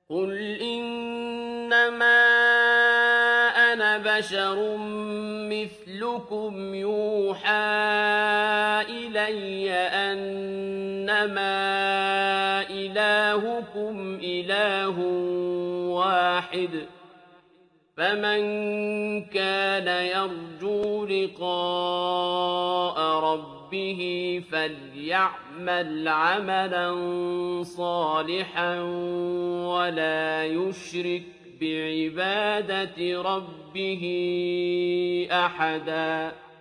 قُلْ إِنَّمَا أَنَا بَشَرٌ مِّثْلُكُمْ يُوحَىٰ إِلَيَّ أَنَّمَا إِلَٰهُكُمْ إِلَٰهٌ وَاحِدٌ ۖ فَمَن كَانَ يَرْجُو لِقَاءَ رَبِّهِ فَلْيَعْمَلْ عَمَلًا صَالِحًا وَلَا يُشْرِكْ بِعِبَادَةِ رَبِّهِ أَحَدًا